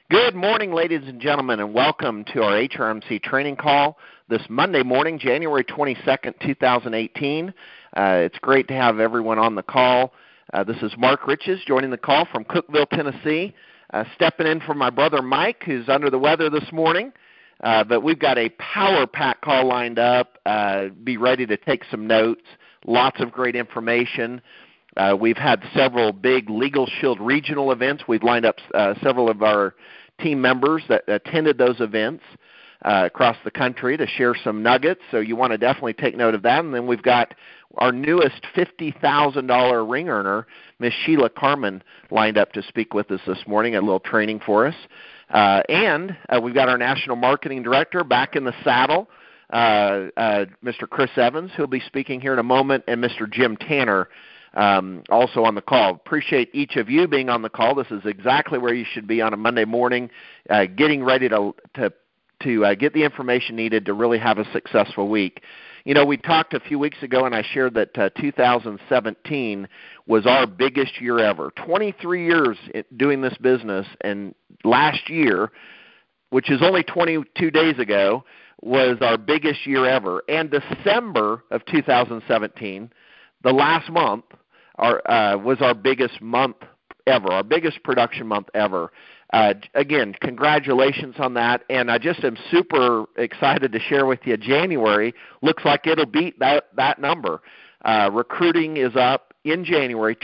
Good morning, ladies and gentlemen, and welcome to our HRMC training call this Monday morning, January 22nd, 2018. It's great to have everyone on the call. This is Mark Riches joining the call from Cookeville, Tennessee, stepping in for my brother Mike, who's under the weather this morning. But we've got a power-pack call lined up. Be ready to take some notes. Lots of great information. We've had several big Legal Shield regional events. We've lined up several of our team members that attended those events across the country to share some nuggets, so you want to definitely take note of that. And then we've got our newest $50,000 ring earner, Miss Sheila Carmen, lined up to speak with us this morning, a little training for us. And we've got our National Marketing Director back in the saddle, Mr. Chris Evans, who'll be speaking here in a moment, and Mr. Jim Tanner, also on the call. Appreciate each of you being on the call. This is exactly where you should be on a Monday morning, getting ready to get the information needed to really have a successful week. You know, we talked a few weeks ago, and I shared that 2017 was our biggest year ever. 23 years doing this business, and last year, which is only 22 days ago, was our biggest year ever. And December of 2017, the last month, was our biggest month ever, our biggest production month ever. Again, congratulations on that, and I just am super excited to share with you January. Looks like it'll beat that number. Recruiting is up in January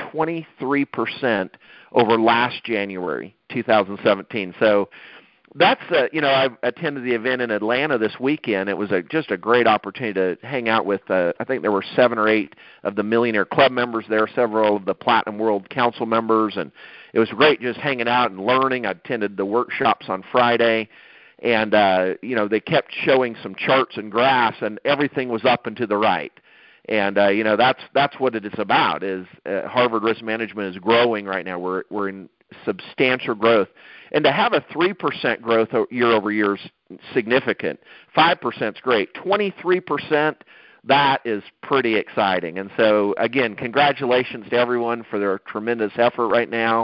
23% over last January, 2017. So that's, I attended the event in Atlanta this weekend. It was just a great opportunity to hang out with, I think there were 7 or 8 of the Millionaire Club members there, several of the Platinum World Council members, and it was great just hanging out and learning. I attended the workshops on Friday, and, they kept showing some charts and graphs, and everything was up and to the right. And, that's what it is about, is Harvard Risk Management is growing right now. We're in substantial growth. And to have a 3% growth year over year is significant. 5% is great. 23%, that is pretty exciting. And so, again, congratulations to everyone for their tremendous effort right now.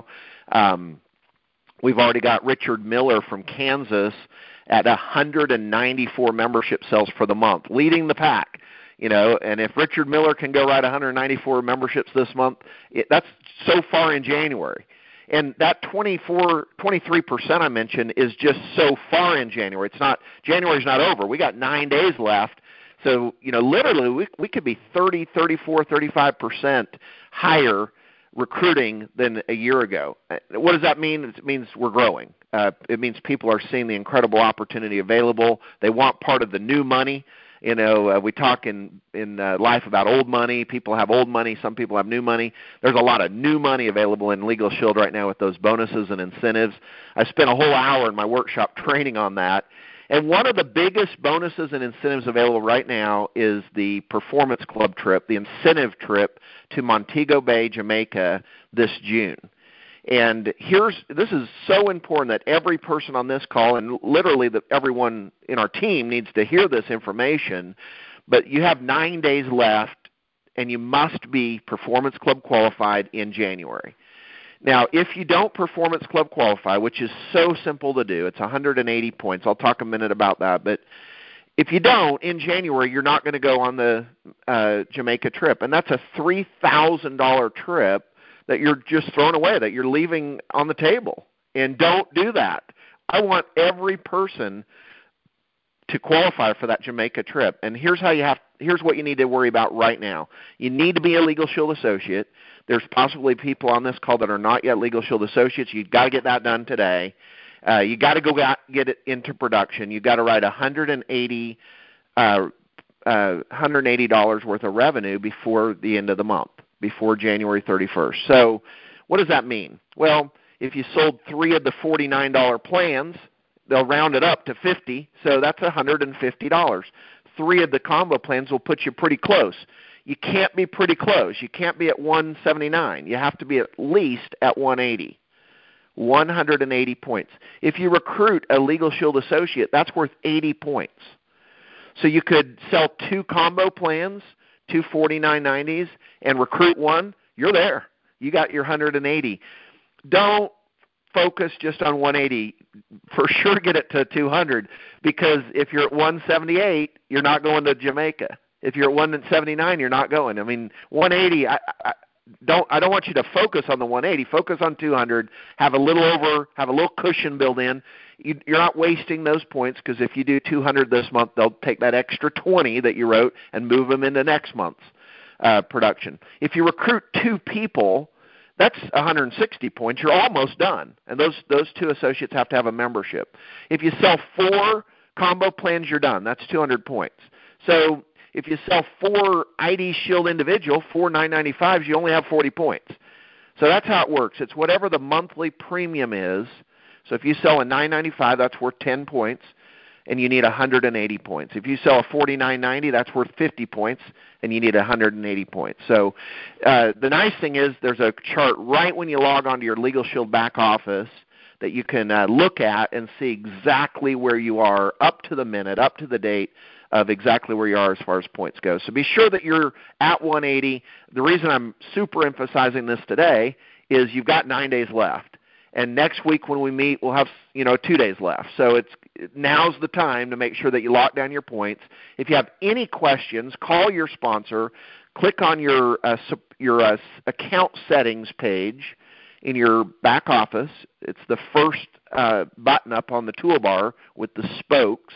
We've already got Richard Miller from Kansas at 194 membership sales for the month, leading the pack. And if Richard Miller can go write 194 memberships this month, that's so far in January. And that 23% I mentioned is just so far in January. January's not over. We got 9 days left. So, literally we could be 30, 34, 35% higher recruiting than a year ago. What does that mean? It means we're growing. It means people are seeing the incredible opportunity available. They want part of the new money. We talk in life about old money. People have old money. Some people have new money. There's a lot of new money available in Legal Shield right now with those bonuses and incentives. I spent a whole hour in my workshop training on that. And one of the biggest bonuses and incentives available right now is the Performance Club trip, the incentive trip to Montego Bay, Jamaica this June. And this is so important that every person on this call, and literally that everyone in our team needs to hear this information, but you have 9 days left, and you must be Performance Club qualified in January. Now, if you don't Performance Club qualify, which is so simple to do, it's 180 points. I'll talk a minute about that. But if you don't, in January, you're not going to go on the Jamaica trip. And that's a $3,000 trip that you're just throwing away, that you're leaving on the table. And don't do that. I want every person to qualify for that Jamaica trip. And here's what you need to worry about right now. You need to be a Legal Shield associate. There's possibly people on this call that are not yet Legal Shield associates. You've got to get that done today. You got to go get it into production. You've got to write $180 worth of revenue before the end of the month, before January 31st. So what does that mean? Well, if you sold 3 of the $49 plans, they'll round it up to 50, so that's $150. 3 of the combo plans will put you pretty close. You can't be pretty close. You can't be at 179. You have to be at least at 180. 180 points. If you recruit a Legal Shield associate, that's worth 80 points. So you could sell 2 combo plans, 2 $49.90s, and recruit 1. You're there. You got your 180. Don't focus just on 180. For sure get it to 200, because if you're at 178, you're not going to Jamaica. If you're at 179, you're not going. I mean, 180, I don't want you to focus on the 180. Focus on 200. Have a little cushion built in. You're not wasting those points, because if you do 200 this month, they'll take that extra 20 that you wrote and move them into next month's production. If you recruit 2 people, that's 160 points. You're almost done. And those 2 associates have to have a membership. If you sell 4 combo plans, you're done. That's 200 points. So if you sell 4 ID Shield individual, 4 995s, you only have 40 points. So that's how it works. It's whatever the monthly premium is. So if you sell a 995, that's worth 10 points, and you need 180 points. If you sell a 49.90, that's worth 50 points, and you need 180 points. So the nice thing is there's a chart right when you log onto your Legal Shield back office that you can look at and see exactly where you are up to the minute, up to the date of exactly where you are as far as points go. So be sure that you're at 180. The reason I'm super emphasizing this today is you've got 9 days left. And next week when we meet, we'll have 2 days left. So now's the time to make sure that you lock down your points. If you have any questions, call your sponsor. Click on your account settings page in your back office. It's the first button up on the toolbar with the spokes.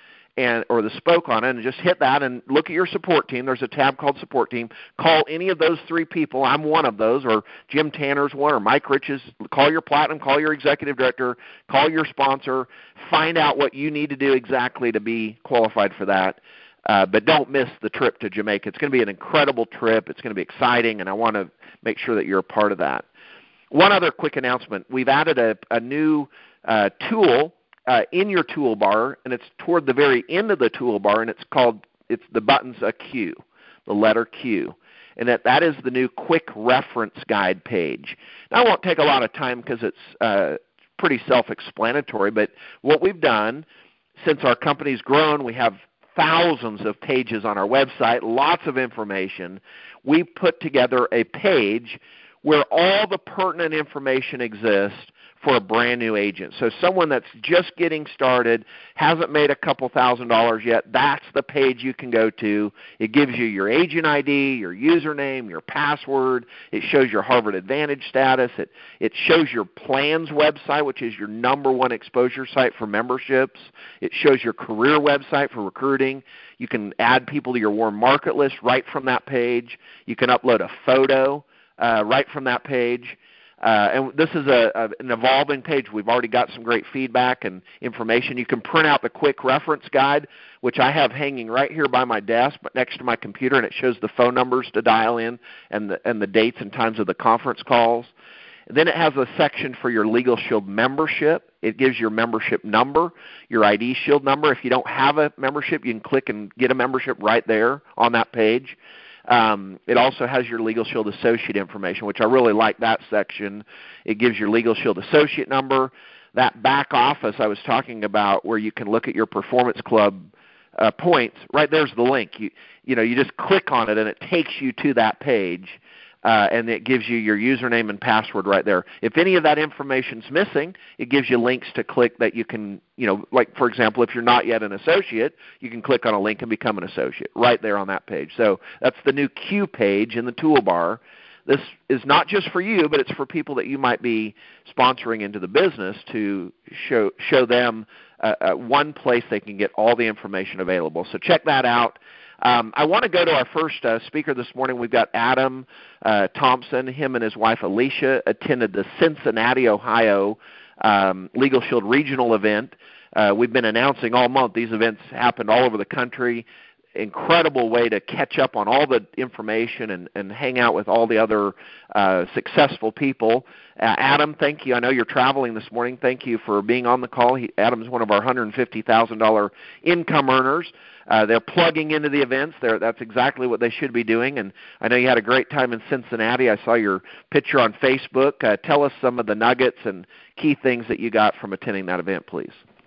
Or the spoke on it, and just hit that and look at your support team. There's a tab called Support Team. Call any of those 3 people. I'm one of those, or Jim Tanner's one, or Mike Rich's. Call your Platinum, call your Executive Director, call your sponsor. Find out what you need to do exactly to be qualified for that. But don't miss the trip to Jamaica. It's going to be an incredible trip. It's going to be exciting, and I want to make sure that you're a part of that. One other quick announcement. We've added a new tool in your toolbar, and it's toward the very end of the toolbar, and the button's a Q, the letter Q, and that is the new quick reference guide page. Now, I won't take a lot of time because it's pretty self-explanatory, but what we've done since our company's grown, we have thousands of pages on our website, lots of information. We put together a page where all the pertinent information exists for a brand new agent. So someone that's just getting started, hasn't made a couple $1,000s yet, that's the page you can go to. It gives you your agent ID, your username, your password. It shows your Harvard Advantage status. It shows your plans website, which is your #1 exposure site for memberships. It shows your career website for recruiting. You can add people to your warm market list right from that page. You can upload a photo right from that page. And this is an evolving page. We've already got some great feedback and information. You can print out the quick reference guide, which I have hanging right here by my desk, but next to my computer, and it shows the phone numbers to dial in and the dates and times of the conference calls. And then it has a section for your Legal Shield membership. It gives your membership number, your ID Shield number. If you don't have a membership, you can click and get a membership right there on that page. It also has your Legal Shield associate information, which I really like that section. It gives your Legal Shield associate number. That back office I was talking about where you can look at your Performance Club points, right there's the link. You just click on it and it takes you to that page. And it gives you your username and password right there. If any of that information's missing, it gives you links to click that you can, like for example, if you're not yet an associate, you can click on a link and become an associate right there on that page. So that's the new Q page in the toolbar. This is not just for you, but it's for people that you might be sponsoring into the business to show them one place they can get all the information available. So check that out. I want to go to our first speaker this morning. We've got Adam Thompson. Him and his wife Alicia attended the Cincinnati, Ohio Legal Shield regional event. We've been announcing all month these events happened all over the country. Incredible way to catch up on all the information and hang out with all the other successful people. Adam, thank you. I know you're traveling this morning. Thank you for being on the call. Adam is one of our $150,000 income earners. They're plugging into the events. That's exactly what they should be doing. And I know you had a great time in Cincinnati. I saw your picture on Facebook. Tell us some of the nuggets and key things that you got from attending that event, please.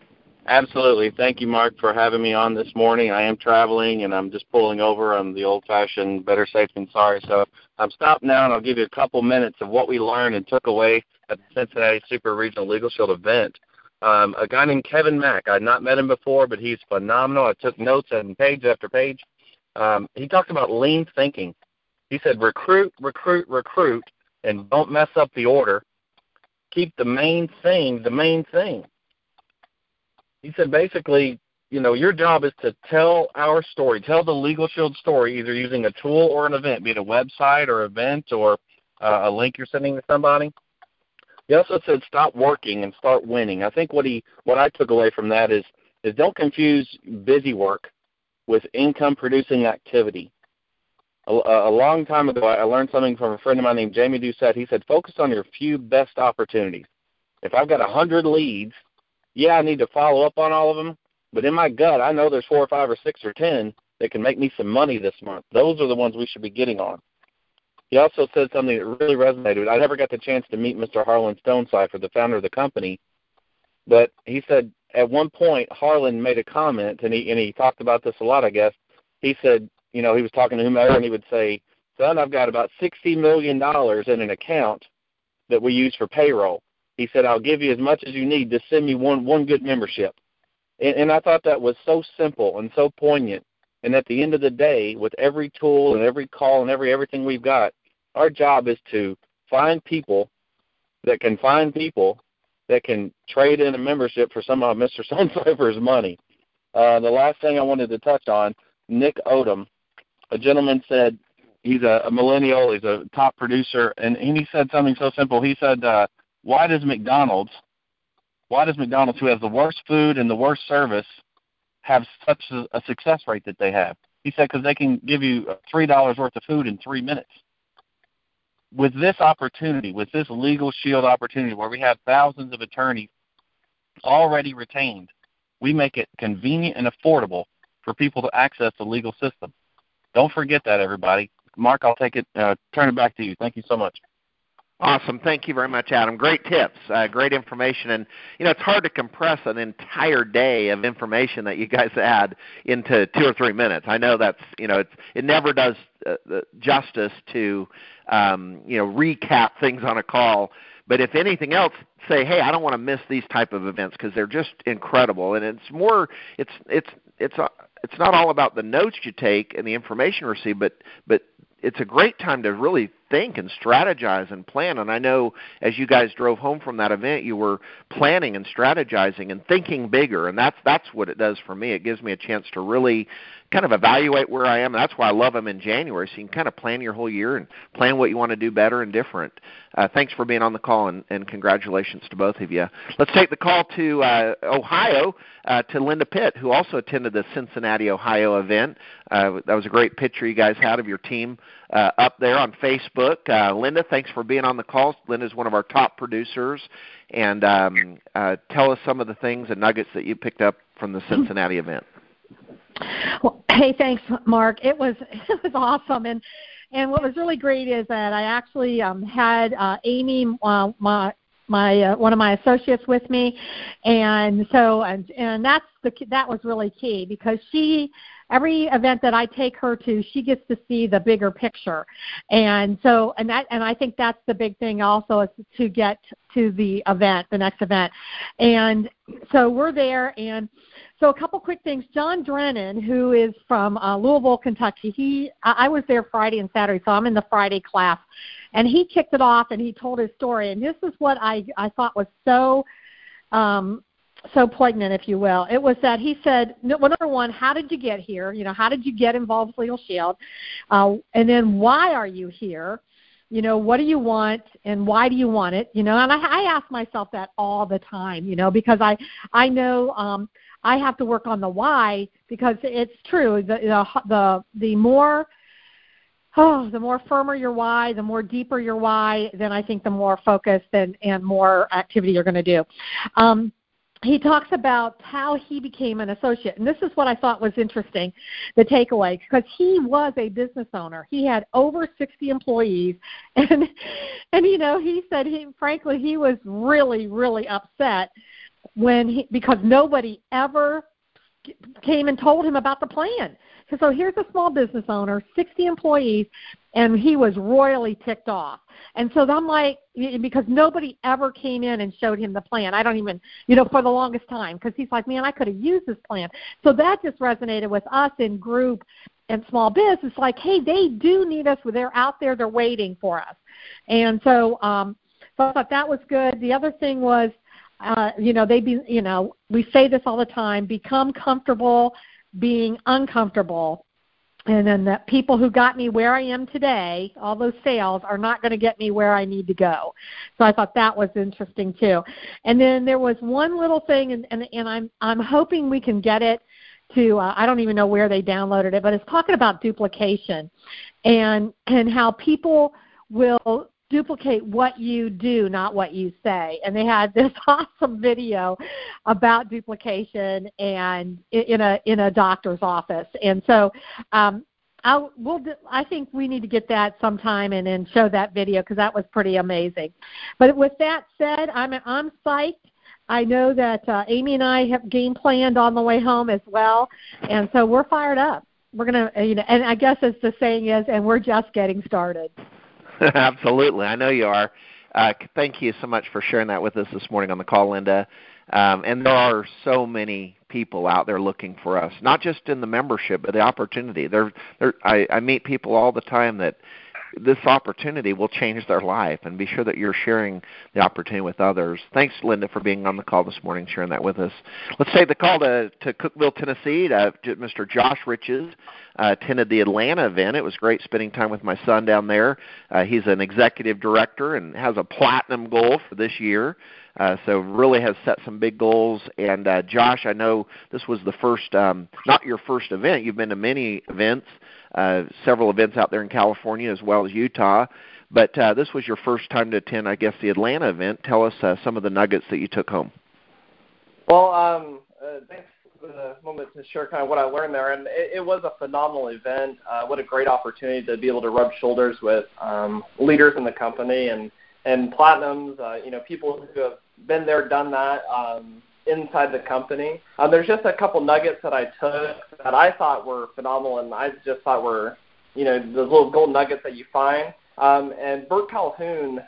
Absolutely. Thank you, Mark, for having me on this morning. I am traveling, and I'm just pulling over. I'm the old-fashioned better safe than sorry. So I'm stopped now, and I'll give you a couple minutes of what we learned and took away at the Cincinnati Super Regional Legal Shield event. A guy named Kevin Mack. I had not met him before, but he's phenomenal. I took notes and page after page. He talked about lean thinking. He said recruit, recruit, recruit, and don't mess up the order. Keep the main thing the main thing. He said basically, your job is to tell our story, tell the Legal Shield story, either using a tool or an event, be it a website or event or a link you're sending to somebody. He also said stop working and start winning. I think what I took away from that is don't confuse busy work with income-producing activity. A long time ago, I learned something from a friend of mine named Jamie Doucette. He said focus on your few best opportunities. If I've got 100 leads, yeah, I need to follow up on all of them, but in my gut, I know there's 4 or 5 or 6 or 10 that can make me some money this month. Those are the ones we should be getting on. He also said something that really resonated. I never got the chance to meet Mr. Harlan Stonecipher, the founder of the company, but he said at one point Harlan made a comment, and he talked about this a lot, I guess. He said, he was talking to whomever, and he would say, son, I've got about $60 million in an account that we use for payroll. He said, I'll give you as much as you need to send me one good membership. And I thought that was so simple and so poignant. And at the end of the day, with every tool and every call and everything we've got, our job is to find people that can trade in a membership for some of Mr. Stonecipher's money. The last thing I wanted to touch on, Nick Odom, a gentleman said he's a millennial, he's a top producer, and he said something so simple. He said, why does McDonald's, who has the worst food and the worst service, have such a success rate that they have? He said, because they can give you $3 worth of food in 3 minutes. With this opportunity, with this Legal Shield opportunity where we have thousands of attorneys already retained, we make it convenient and affordable for people to access the legal system. Don't forget that, everybody. Mark, I'll turn it back to you. Thank you so much. Awesome. Thank you very much, Adam. Great tips, great information. And, it's hard to compress an entire day of information that you guys add into 2 or 3 minutes. I know that's, it never does justice to, recap things on a call. But if anything else, say, hey, I don't want to miss these type of events because they're just incredible. And it's more, it's not all about the notes you take and the information you receive, but it's a great time to really think and strategize and plan. And I know as you guys drove home from that event, you were planning and strategizing and thinking bigger, and that's what it does for me. It gives me a chance to really kind of evaluate where I am, and that's why I love them in January, so you can kind of plan your whole year and plan what you want to do better and different. Thanks for being on the call, and congratulations to both of you. Let's take the call to Ohio, to Linda Pitt, who also attended the Cincinnati, Ohio event. That was a great picture you guys had of your team up there on Facebook. Linda, thanks for being on the call. Linda is one of our top producers, and tell us some of the things and nuggets that you picked up from the Cincinnati event. Well, hey, thanks, Mark. It was awesome, and what was really great is that I actually had Amy, one of my associates, with me, and so that was really key because every event that I take her to, she gets to see the bigger picture, and I think that's the big thing also, is to get to the next event, and so we're there. And so a couple quick things. John Drennan, who is from Louisville, Kentucky, I was there Friday and Saturday, so I'm in the Friday class. And he kicked it off, and he told his story. And this is what I thought was so poignant, if you will. It was that he said, well, number one, how did you get here? How did you get involved with Legal Shield? And then why are you here? What do you want and why do you want it? And I ask myself that all the time, because I know I have to work on the why, because it's true. The more firmer your why, the more deeper your why, then I think the more focused and more activity you're going to do. He talks about how he became an associate, and this is what I thought was interesting, the takeaway, because he was a business owner. He had over 60 employees, and he said frankly he was really, really upset because nobody ever came and told him about the plan. So here's a small business owner, 60 employees, and he was royally ticked off. And so I'm like, because nobody ever came in and showed him the plan. I don't even, for the longest time, because he's like, man, I could have used this plan. So that just resonated with us in group and small biz. It's like, hey, they do need us. They're out there. They're waiting for us. And so I thought that was good. The other thing was, we say this all the time, become comfortable being uncomfortable. And then the people who got me where I am today, all those sales, are not going to get me where I need to go. So I thought that was interesting too. And then there was one little thing, and I'm hoping we can get it to, I don't even know where they downloaded it, but it's talking about duplication and how people will duplicate what you do, not what you say. And they had this awesome video about duplication and in a doctor's office. And so I think we need to get that sometime and then show that video, because that was pretty amazing. But with that said, I'm psyched. I know that Amy and I have game planned on the way home as well, and so we're fired up. We're gonna, and I guess as the saying is, and we're just getting started. Absolutely. I know you are. Thank you so much for sharing that with us this morning on the call, Linda. And there are so many people out there looking for us, not just in the membership, but the opportunity. I meet people all the time that this opportunity will change their life, and be sure that you're sharing the opportunity with others. Thanks, Linda, for being on the call this morning, sharing that with us. Let's take the call to Cookeville, Tennessee. Mr. Josh Riches attended the Atlanta event. It was great spending time with my son down there. He's an executive director and has a platinum goal for this year. So really has set some big goals. And Josh, I know this was the first, not your first event. You've been to many events, several events out there in California as well as Utah. But this was your first time to attend, I guess, the Atlanta event. Tell us some of the nuggets that you took home. Well, thanks for the moment to share kind of what I learned there. And it was a phenomenal event. What a great opportunity to be able to rub shoulders with leaders in the company and platinums, people who have been there, done that inside the company. There's just a couple nuggets that I took that I thought were phenomenal, and I just thought were, the little gold nuggets that you find. And Bert Calhoun,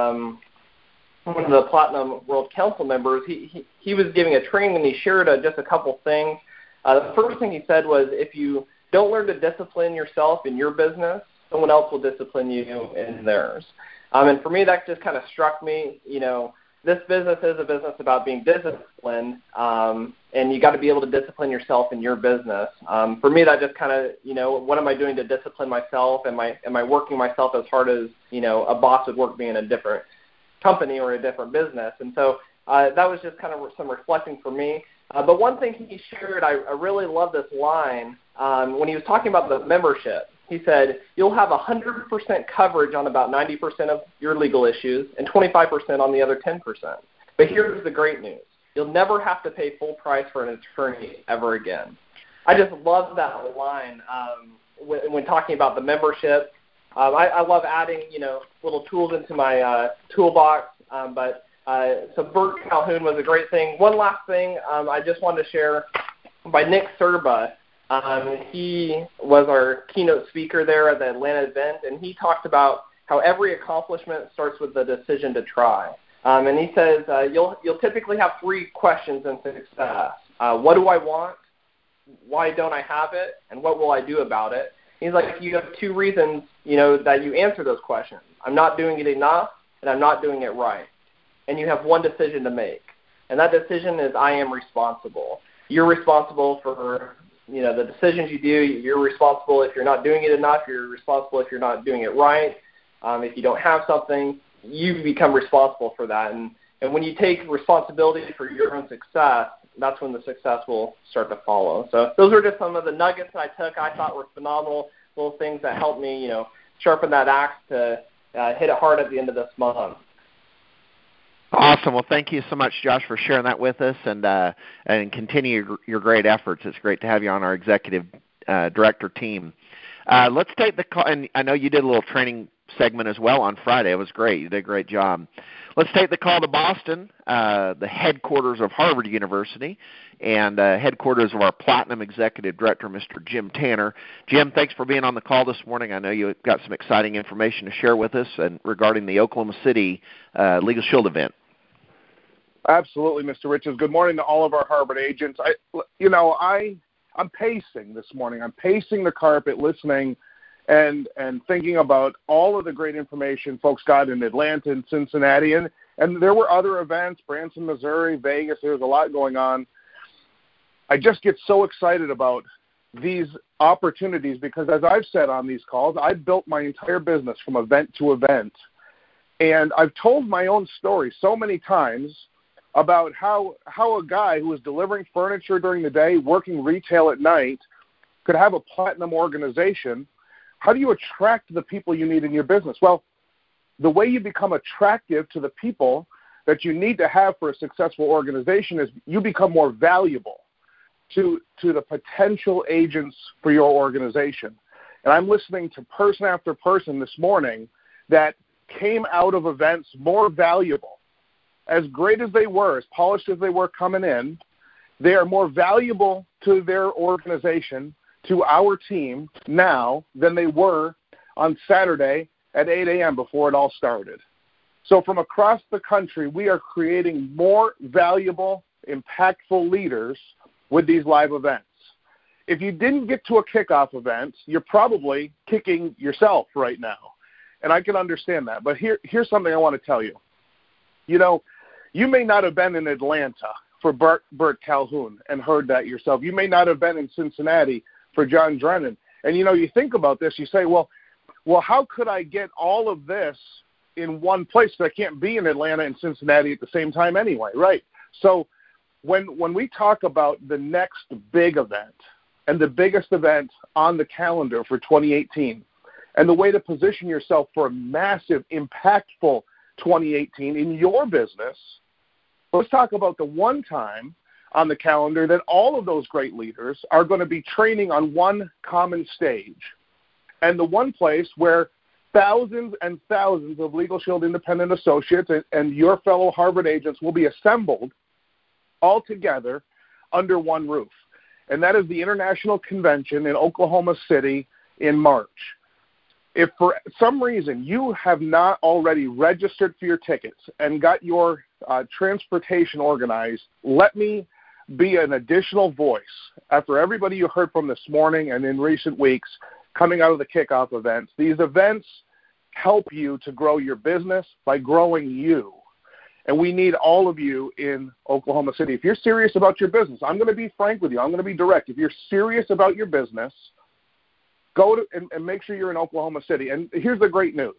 one of the Platinum World Council members, he was giving a training, and he shared just a couple things. The first thing he said was, if you don't learn to discipline yourself in your business, someone else will discipline you in theirs. And for me, that just kind of struck me. This business is a business about being disciplined, and you got to be able to discipline yourself in your business. For me, that just kind of, what am I doing to discipline myself? Am I working myself as hard as, a boss would work being in a different company or a different business? And so that was just kind of some reflecting for me. But one thing he shared, I really love this line when he was talking about the membership. He said, you'll have 100% coverage on about 90% of your legal issues and 25% on the other 10%. But here's the great news. You'll never have to pay full price for an attorney ever again. I just love that line when talking about the membership. I love adding, little tools into my toolbox. So Bert Calhoun was a great thing. One last thing I just wanted to share by Nick Serba. He was our keynote speaker there at the Atlanta event, and he talked about how every accomplishment starts with the decision to try. And he says you'll typically have three questions in success. What do I want? Why don't I have it? And what will I do about it? He's like, you have two reasons, that you answer those questions. I'm not doing it enough, and I'm not doing it right. And you have one decision to make. And that decision is, I am responsible. You're responsible for the decisions you do. You're responsible if you're not doing it enough. You're responsible if you're not doing it right. If you don't have something, you become responsible for that. And when you take responsibility for your own success, that's when the success will start to follow. So those are just some of the nuggets that I took. I thought were phenomenal little things that helped me, sharpen that axe to hit it hard at the end of this month. Awesome. Well, thank you so much, Josh, for sharing that with us, and continue your great efforts. It's great to have you on our executive director team. Let's take the call, and I know you did a little training segment as well on Friday. It was great. You did a great job. Let's take the call to Boston, the headquarters of Harvard University, and headquarters of our Platinum Executive Director, Mr. Jim Tanner. Jim, thanks for being on the call this morning. I know you've got some exciting information to share with us and regarding the Oklahoma City Legal Shield event. Absolutely, Mr. Riches. Good morning to all of our Harvard agents. I'm pacing this morning. I'm pacing the carpet, listening and thinking about all of the great information folks got in Atlanta and Cincinnati. And there were other events, Branson, Missouri, Vegas. There was a lot going on. I just get so excited about these opportunities because, as I've said on these calls, I've built my entire business from event to event. And I've told my own story so many times about how a guy who was delivering furniture during the day, working retail at night, could have a platinum organization. How do you attract the people you need in your business? Well, the way you become attractive to the people that you need to have for a successful organization is you become more valuable to the potential agents for your organization. And I'm listening to person after person this morning that came out of events more valuable. As great as they were, as polished as they were coming in, they are more valuable to their organization, to our team now than they were on Saturday at 8 a.m. before it all started. So from across the country, we are creating more valuable, impactful leaders with these live events. If you didn't get to a kickoff event, you're probably kicking yourself right now. And I can understand that. But here's something I want to tell you. You know, you may not have been in Atlanta for Bert Calhoun and heard that yourself. You may not have been in Cincinnati for John Drennan. And, you know, you think about this, you say, well, how could I get all of this in one place? Because I can't be in Atlanta and Cincinnati at the same time anyway, right? So when we talk about the next big event and the biggest event on the calendar for 2018 and the way to position yourself for a massive, impactful 2018 in your business, let's talk about the one time on the calendar that all of those great leaders are going to be training on one common stage, and the one place where thousands and thousands of Legal Shield independent associates and your fellow Harvard agents will be assembled all together under one roof. And that is the International Convention in Oklahoma City in March. If for some reason you have not already registered for your tickets and got your transportation organized, let me be an additional voice after everybody you heard from this morning and in recent weeks coming out of the kickoff events. These events help you to grow your business by growing you. And we need all of you in Oklahoma City. If you're serious about your business, I'm going to be frank with you. I'm going to be direct. If you're serious about your business, go to and make sure you're in Oklahoma City. And here's the great news.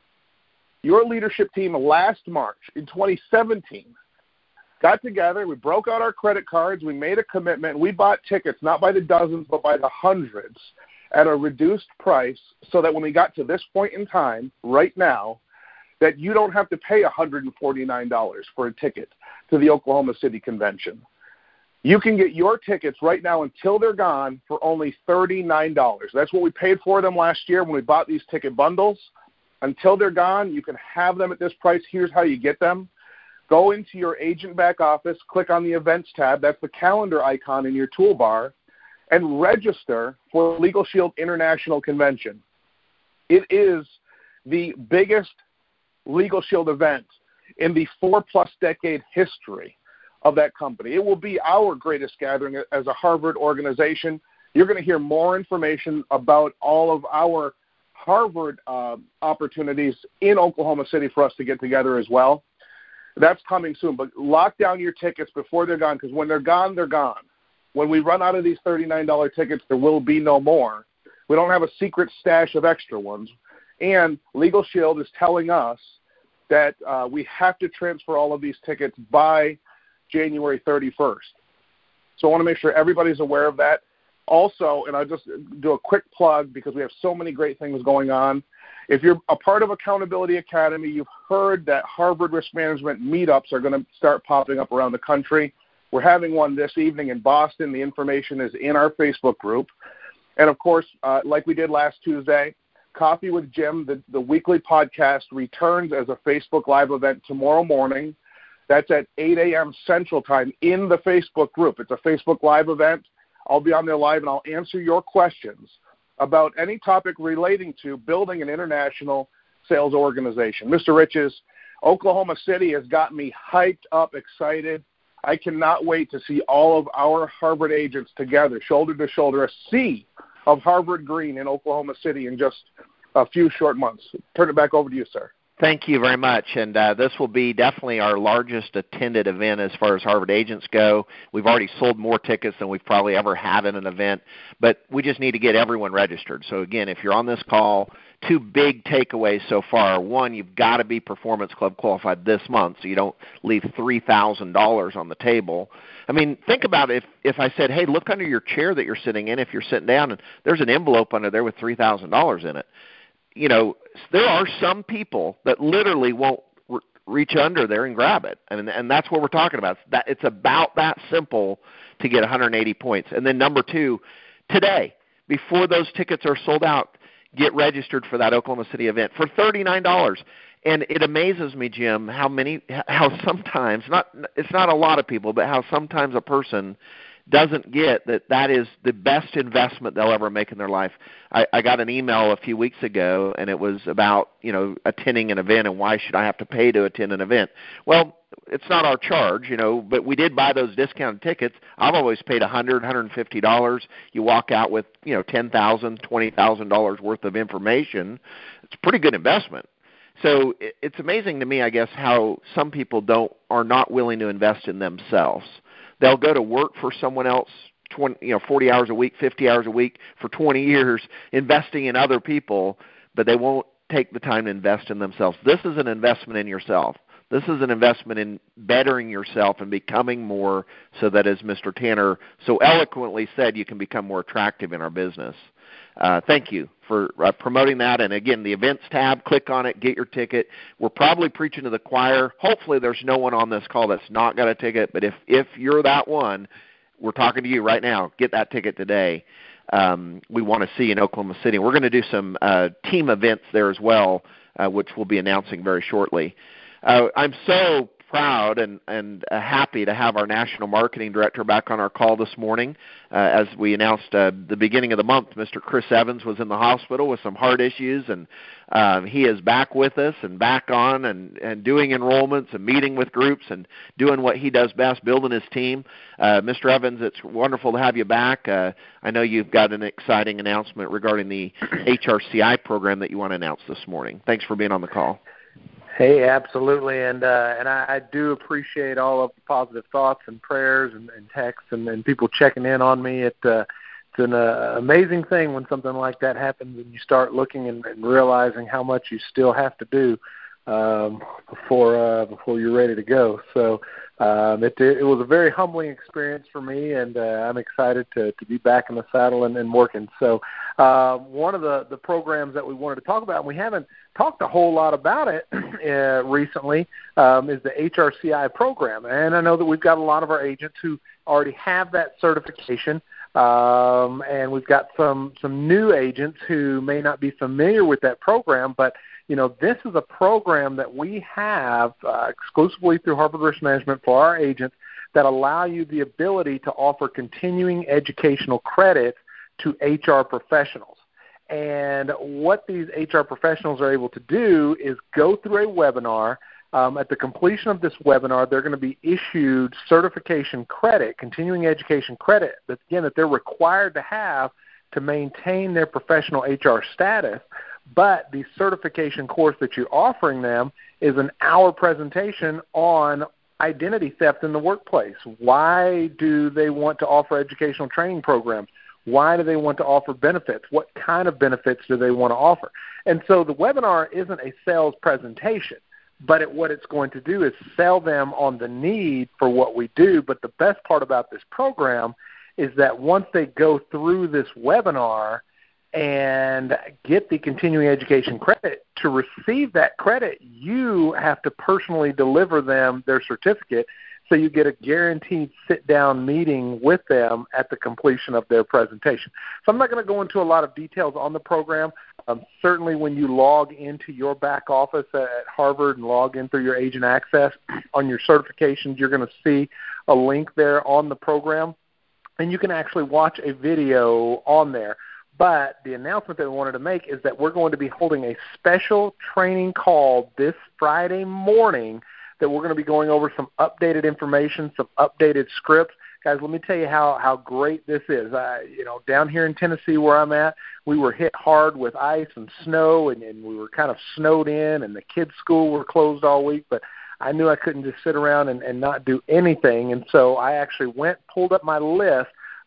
Your leadership team last March in 2017 got together, we broke out our credit cards, we made a commitment, and we bought tickets not by the dozens but by the hundreds at a reduced price so that when we got to this point in time, right now, that you don't have to pay $149 for a ticket to the Oklahoma City Convention. You can get your tickets right now until they're gone for only $39. That's what we paid for them last year when we bought these ticket bundles. Until they're gone, you can have them at this price. Here's how you get them. Go into your agent back office, click on the events tab. That's the calendar icon in your toolbar, and register for the Legal Shield International Convention. It is the biggest Legal Shield event in the 4+ decade history of that company. It will be our greatest gathering as a Harvard organization. You're going to hear more information about all of our Harvard opportunities in Oklahoma City for us to get together as well. That's coming soon, but lock down your tickets before they're gone, because when they're gone, they're gone. When we run out of these $39 tickets, there will be no more. We don't have a secret stash of extra ones. And Legal Shield is telling us that we have to transfer all of these tickets by January 31st. So I want to make sure everybody's aware of that. Also, and I'll just do a quick plug because we have so many great things going on. If you're a part of Accountability Academy, you've heard that Harvard Risk Management meetups are going to start popping up around the country. We're having one this evening in Boston. The information is in our Facebook group. And, of course, like we did last Tuesday, Coffee with Jim, the weekly podcast, returns as a Facebook Live event tomorrow morning. That's at 8 a.m. Central Time in the Facebook group. It's a Facebook Live event. I'll be on there live, and I'll answer your questions about any topic relating to building an international sales organization. Mr. Riches, Oklahoma City has got me hyped up, excited. I cannot wait to see all of our Harvard agents together, shoulder to shoulder, a sea of Harvard green in Oklahoma City in just a few short months. Turn it back over to you, sir. Thank you very much. And this will be definitely our largest attended event as far as Harvard agents go. We've already sold more tickets than we've probably ever had in an event, but we just need to get everyone registered. So, again, if you're on this call, two big takeaways so far. One, you've got to be Performance Club qualified this month so you don't leave $3,000 on the table. I mean, think about it. If I said, hey, look under your chair that you're sitting in if you're sitting down, and there's an envelope under there with $3,000 in it. You know, there are some people that literally won't reach under there and grab it. And that's what we're talking about. It's about that simple to get 180 points. And then number two, today, before those tickets are sold out, get registered for that Oklahoma City event for $39. And it amazes me, Jim, how sometimes, it's not a lot of people, but how sometimes a person doesn't get that is the best investment they'll ever make in their life. I got an email a few weeks ago, and it was about, attending an event and why should I have to pay to attend an event. Well, it's not our charge, but we did buy those discounted tickets. I've always paid $100, $150. You walk out with, $10,000, $20,000 worth of information. It's a pretty good investment. So it's amazing to me, I guess, how some people are not willing to invest in themselves. They'll go to work for someone else 40 hours a week, 50 hours a week for 20 years investing in other people, but they won't take the time to invest in themselves. This is an investment in yourself. This is an investment in bettering yourself and becoming more so that, as Mr. Tanner so eloquently said, you can become more attractive in our business. Thank you for promoting that. And, again, the events tab, click on it, get your ticket. We're probably preaching to the choir. Hopefully there's no one on this call that's not got a ticket, but if you're that one, we're talking to you right now. Get that ticket today. We want to see you in Oklahoma City. We're going to do some team events there as well, which we'll be announcing very shortly. I'm so proud and happy to have our National Marketing Director back on our call this morning. As we announced the beginning of the month, Mr. Chris Evans was in the hospital with some heart issues, and he is back with us and back on and doing enrollments and meeting with groups and doing what he does best, building his team. Mr. Evans, it's wonderful to have you back. I know you've got an exciting announcement regarding the HRCI program that you want to announce this morning. Thanks for being on the call. Hey, absolutely, and I do appreciate all of the positive thoughts and prayers and texts and people checking in on me. It's an amazing thing when something like that happens and you start looking and realizing how much you still have to do before you're ready to go. So it was a very humbling experience for me, and I'm excited to be back in the saddle and working. So one of the programs that we wanted to talk about, and we haven't talked a whole lot about it recently, is the HRCI program. And I know that we've got a lot of our agents who already have that certification, and we've got some new agents who may not be familiar with that program, but this is a program that we have exclusively through Harvard Risk Management for our agents that allow you the ability to offer continuing educational credit to HR professionals. And what these HR professionals are able to do is go through a webinar. At the completion of this webinar, they're going to be issued certification credit, continuing education credit, that they're required to have to maintain their professional HR status. But the certification course that you're offering them is an hour presentation on identity theft in the workplace. Why do they want to offer educational training programs? Why do they want to offer benefits? What kind of benefits do they want to offer? And so the webinar isn't a sales presentation, but what it's going to do is sell them on the need for what we do. But the best part about this program is that once they go through this webinar and get the continuing education credit, to receive that credit, you have to personally deliver them their certificate, so you get a guaranteed sit-down meeting with them at the completion of their presentation. So I'm not going to go into a lot of details on the program. Certainly when you log into your back office at Harvard and log in through your Agent Access, on your certifications, you're going to see a link there on the program, and you can actually watch a video on there. But the announcement that we wanted to make is that we're going to be holding a special training call this Friday morning that we're going to be going over some updated information, some updated scripts. Guys, let me tell you how great this is. Down here in Tennessee where I'm at, we were hit hard with ice and snow, and we were kind of snowed in, and the kids' school were closed all week. But I knew I couldn't just sit around and not do anything, and so I actually pulled up my list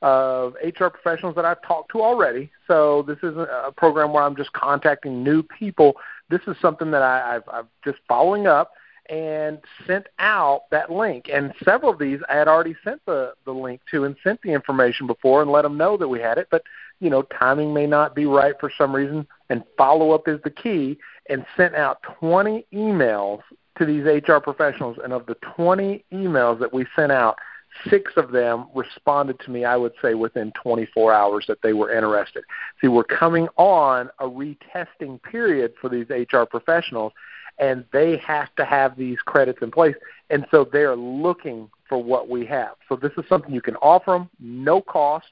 of HR professionals that I've talked to already. So this isn't a program where I'm just contacting new people. This is something that I've just following up and sent out that link. And several of these I had already sent the link to and sent the information before and let them know that we had it. But, timing may not be right for some reason, and follow-up is the key, and sent out 20 emails to these HR professionals. And of the 20 emails that we sent out, 6 of them responded to me, I would say, within 24 hours that they were interested. See, we're coming on a retesting period for these HR professionals, and they have to have these credits in place. And so they're looking for what we have. So this is something you can offer them, no cost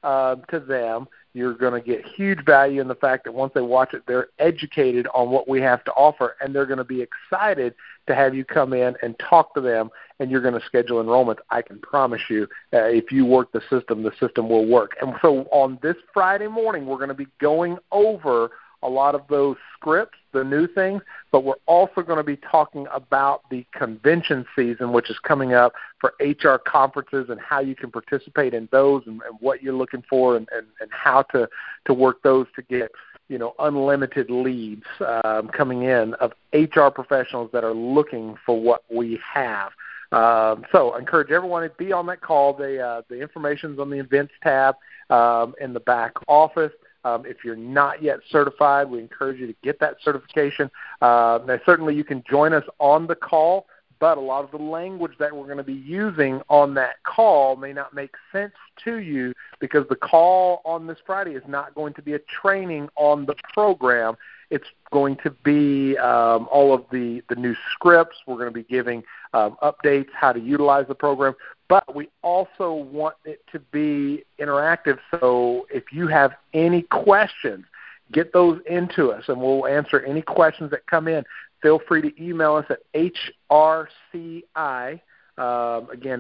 to them. You're going to get huge value in the fact that once they watch it, they're educated on what we have to offer, and they're going to be excited to have you come in and talk to them, and you're going to schedule enrollment. I can promise you, if you work the system will work. And so on this Friday morning, we're going to be going over a lot of those scripts, the new things, but we're also going to be talking about the convention season, which is coming up for HR conferences, and how you can participate in those, and what you're looking for, and how to work those to get unlimited leads coming in of HR professionals that are looking for what we have. So I encourage everyone to be on that call. The information's on the events tab in the back office. If you're not yet certified, we encourage you to get that certification. Now, certainly you can join us on the call, but a lot of the language that we're going to be using on that call may not make sense to you, because the call on this Friday is not going to be a training on the program. It's going to be all of the new scripts. We're going to be giving updates, how to utilize the program. But we also want it to be interactive. So if you have any questions, get those into us, and we'll answer any questions that come in. Feel free to email us at HRCI, again,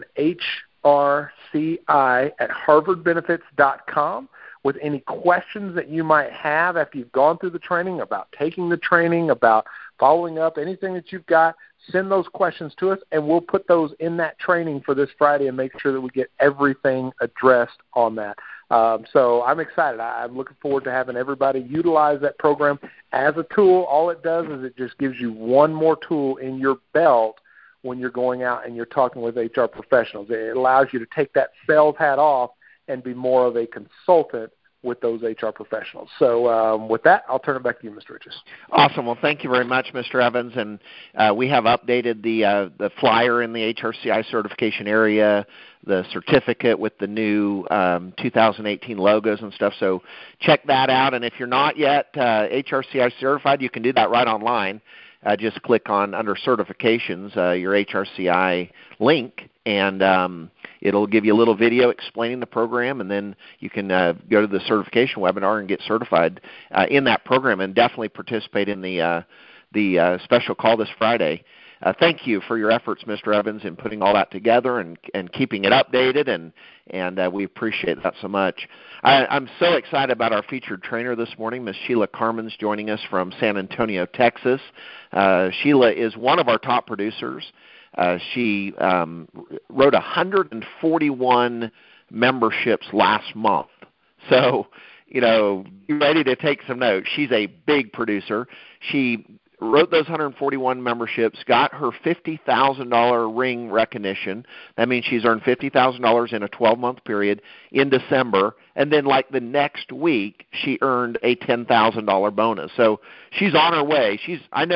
HRCI@harvardbenefits.com, with any questions that you might have after you've gone through the training, about taking the training, about following up, anything that you've got. Send those questions to us, and we'll put those in that training for this Friday and make sure that we get everything addressed on that. So I'm excited. I'm looking forward to having everybody utilize that program as a tool. All it does is it just gives you one more tool in your belt when you're going out and you're talking with HR professionals. It allows you to take that sales hat off and be more of a consultant with those HR professionals. So with that, I'll turn it back to you, Mr. Riches. Awesome. Well, thank you very much, Mr. Evans. And we have updated the flyer in the HRCI certification area, the certificate with the new 2018 logos and stuff. So check that out. And if you're not yet HRCI certified, you can do that right online. Just click on under certifications, your HRCI link, and it'll give you a little video explaining the program, and then you can go to the certification webinar and get certified in that program, and definitely participate in the special call this Friday. Thank you for your efforts, Mr. Evans, in putting all that together and keeping it updated, and we appreciate that so much. I'm so excited about our featured trainer this morning. Ms. Sheila Carmen's joining us from San Antonio, Texas. Sheila is one of our top producers. She wrote 141 memberships last month. So, be ready to take some notes. She's a big producer. She wrote those 141 memberships, got her $50,000 ring recognition. That means she's earned $50,000 in a 12-month period in December, and then like the next week, she earned a $10,000 bonus. So she's on her way. I know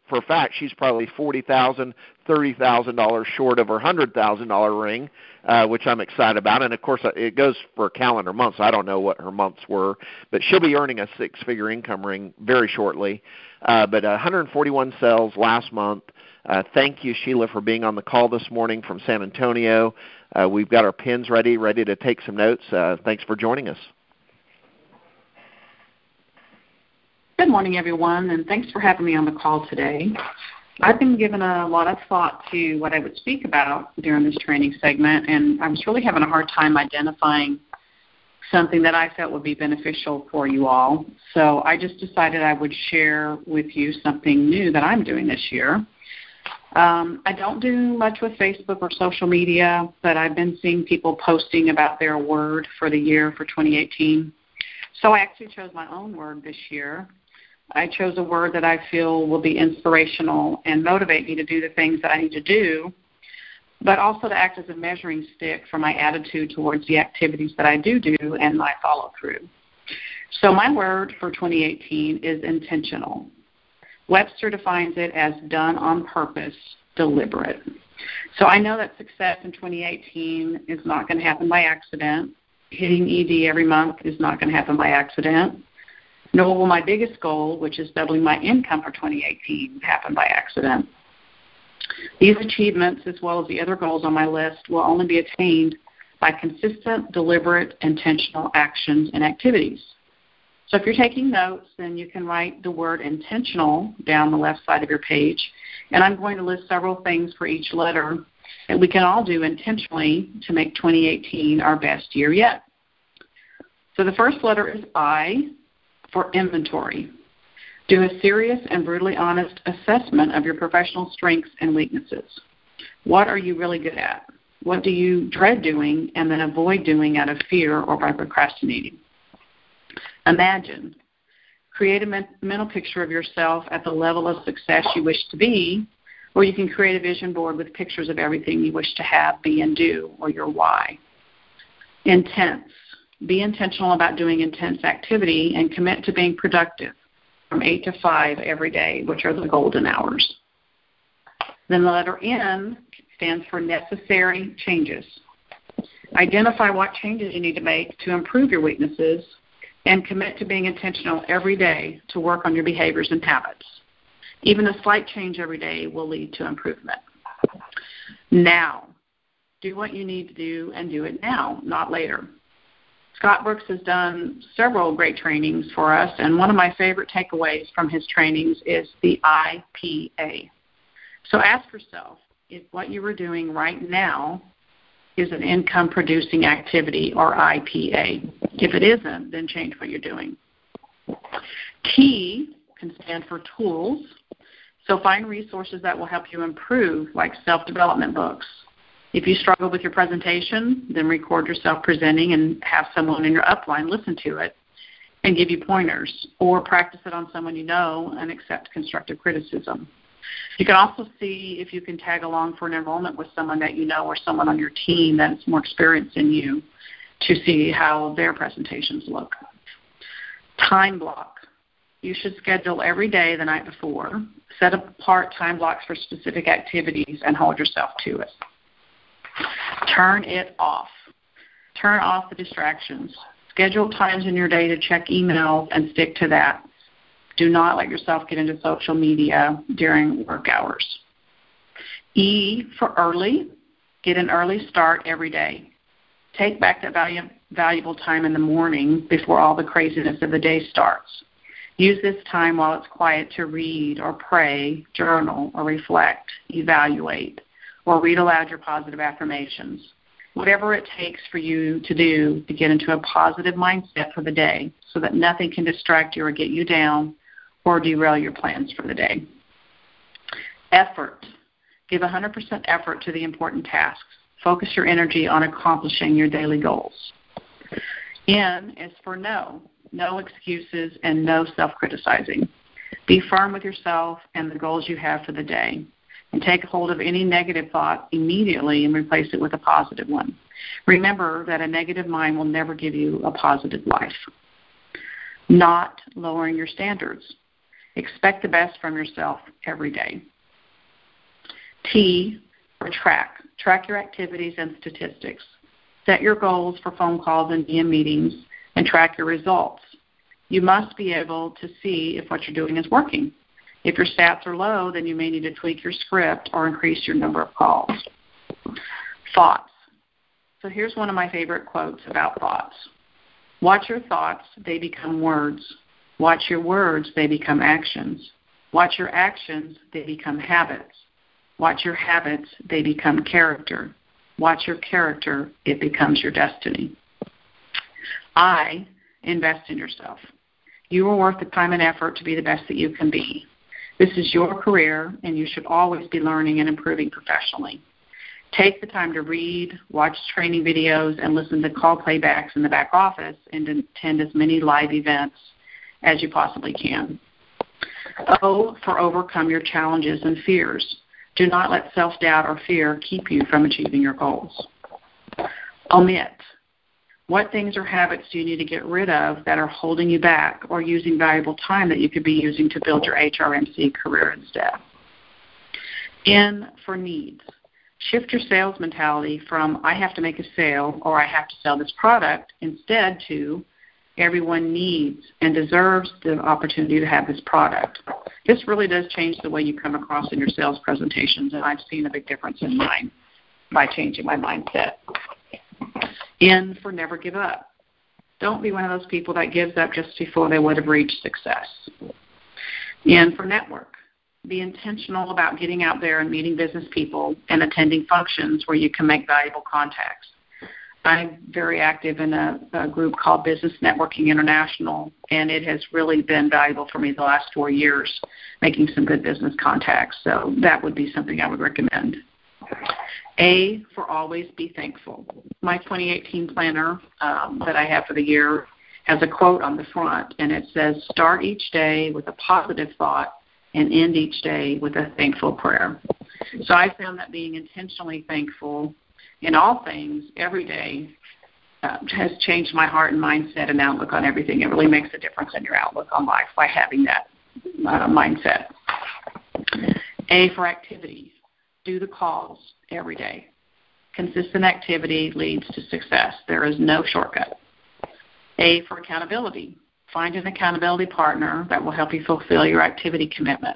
for a fact she's probably $40,000, $30,000 short of her $100,000 ring, which I'm excited about. And, of course, it goes for a calendar month, so I don't know what her months were. But she'll be earning a six-figure income ring very shortly. But 141 sales last month. Thank you, Sheila, for being on the call this morning from San Antonio. We've got our pens ready to take some notes. Thanks for joining us. Good morning, everyone, and thanks for having me on the call today. I've been given a lot of thought to what I would speak about during this training segment, and I was really having a hard time identifying something that I felt would be beneficial for you all. So I just decided I would share with you something new that I'm doing this year. I don't do much with Facebook or social media, but I've been seeing people posting about their word for the year for 2018. So I actually chose my own word this year. I chose a word that I feel will be inspirational and motivate me to do the things that I need to do, but also to act as a measuring stick for my attitude towards the activities that I do and my follow-through. So my word for 2018 is intentional. Webster defines it as done on purpose, deliberate. So I know that success in 2018 is not going to happen by accident. Hitting ED every month is not going to happen by accident. Nor will my biggest goal, which is doubling my income for 2018, happen by accident. These achievements, as well as the other goals on my list, will only be attained by consistent, deliberate, intentional actions and activities. So if you're taking notes, then you can write the word intentional down the left side of your page. And I'm going to list several things for each letter that we can all do intentionally to make 2018 our best year yet. So the first letter is I, for inventory. Do a serious and brutally honest assessment of your professional strengths and weaknesses. What are you really good at? What do you dread doing and then avoid doing out of fear or by procrastinating? Imagine. Create a mental picture of yourself at the level of success you wish to be, or you can create a vision board with pictures of everything you wish to have, be, and do, or your why. Intense. Be intentional about doing intense activity and commit to being productive from 8 to 5 every day, which are the golden hours. Then the letter N stands for necessary changes. Identify what changes you need to make to improve your weaknesses and commit to being intentional every day to work on your behaviors and habits. Even a slight change every day will lead to improvement. Now, do what you need to do and do it now, not later. Scott Brooks has done several great trainings for us, and one of my favorite takeaways from his trainings is the IPA. So ask yourself if what you are doing right now is an income-producing activity, or IPA. If it isn't, then change what you're doing. T can stand for tools. So find resources that will help you improve, like self-development books. If you struggle with your presentation, then record yourself presenting and have someone in your upline listen to it and give you pointers, or practice it on someone you know and accept constructive criticism. You can also see if you can tag along for an enrollment with someone that you know or someone on your team that's more experienced than you to see how their presentations look. Time block. You should schedule every day the night before. Set apart time blocks for specific activities and hold yourself to it. Turn it off. Turn off the distractions. Schedule times in your day to check emails and stick to that. Do not let yourself get into social media during work hours. E for early. Get an early start every day. Take back that valuable time in the morning before all the craziness of the day starts. Use this time while it's quiet to read or pray, journal or reflect, evaluate, or read aloud your positive affirmations. Whatever it takes for you to do to get into a positive mindset for the day so that nothing can distract you or get you down or derail your plans for the day. Effort. Give 100% effort to the important tasks. Focus your energy on accomplishing your daily goals. N is for no. No excuses and no self-criticizing. Be firm with yourself and the goals you have for the day. And take hold of any negative thought immediately and replace it with a positive one. Remember that a negative mind will never give you a positive life. Not lowering your standards. Expect the best from yourself every day. T for track. Track your activities and statistics. Set your goals for phone calls and DM meetings and track your results. You must be able to see if what you're doing is working. If your stats are low, then you may need to tweak your script or increase your number of calls. Thoughts. So here's one of my favorite quotes about thoughts. Watch your thoughts, they become words. Watch your words, they become actions. Watch your actions, they become habits. Watch your habits, they become character. Watch your character, it becomes your destiny. I, invest in yourself. You are worth the time and effort to be the best that you can be. This is your career, and you should always be learning and improving professionally. Take the time to read, watch training videos, and listen to call playbacks in the back office and attend as many live events as you possibly can. O for overcome your challenges and fears. Do not let self-doubt or fear keep you from achieving your goals. Omit. What things or habits do you need to get rid of that are holding you back or using valuable time that you could be using to build your HRMC career instead? N for needs. Shift your sales mentality from I have to make a sale or I have to sell this product instead to everyone needs and deserves the opportunity to have this product. This really does change the way you come across in your sales presentations, and I've seen a big difference in mine by changing my mindset. N for never give up. Don't be one of those people that gives up just before they would have reached success. N for network. Be intentional about getting out there and meeting business people and attending functions where you can make valuable contacts. I'm very active in a group called Business Networking International, and it has really been valuable for me the last 4 years, making some good business contacts. So that would be something I would recommend. A for always be thankful. My 2018 planner that I have for the year has a quote on the front, and it says, start each day with a positive thought and end each day with a thankful prayer. So I found that being intentionally thankful in all things every day has changed my heart and mindset and outlook on everything. It really makes a difference in your outlook on life by having that mindset. A for activity. Do the calls every day. Consistent activity leads to success. There is no shortcut. A for accountability. Find an accountability partner that will help you fulfill your activity commitment.